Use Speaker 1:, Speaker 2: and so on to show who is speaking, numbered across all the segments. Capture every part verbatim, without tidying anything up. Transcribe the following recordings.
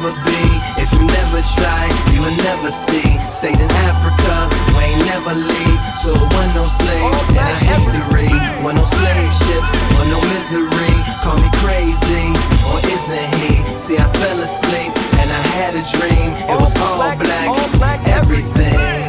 Speaker 1: ever be. If you never try, you will never see. Stayed in Africa, we ain't never leave. So it wasn't no slaves in our history. Wasn't no slave ships, or no misery. Call me crazy, or isn't he? See, I fell asleep, and I had a dream. It was all black, everything.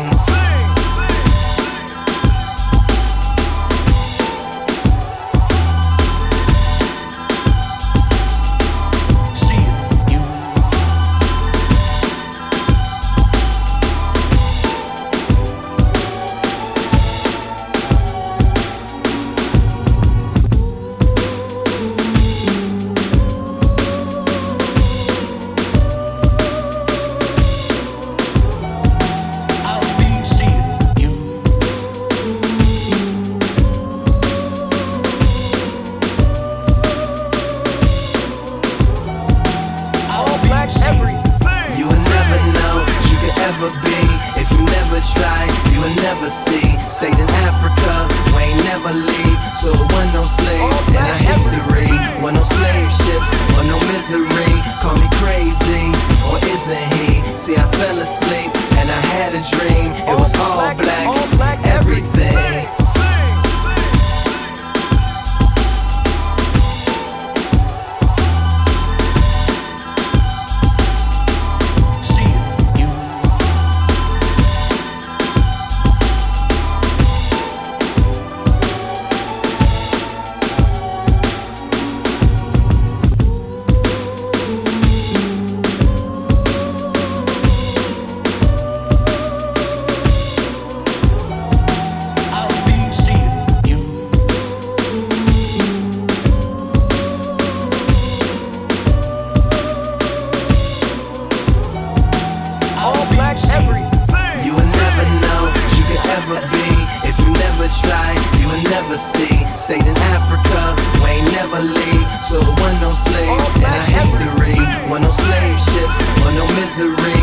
Speaker 1: Be. If you never try, you will never see. Stayed in Africa, we ain't never leave. So it wasn't no slaves in our history. Wasn't no slave ships, or no misery. Call me crazy, or isn't he? See, I fell asleep, and I had a dream. It was all black, everything. You will never know what you could ever be. If you never try, you will never see. Stayed in Africa, we ain't never leave. So it wasn't no slaves in our history. Wasn't no slave ships, or no misery.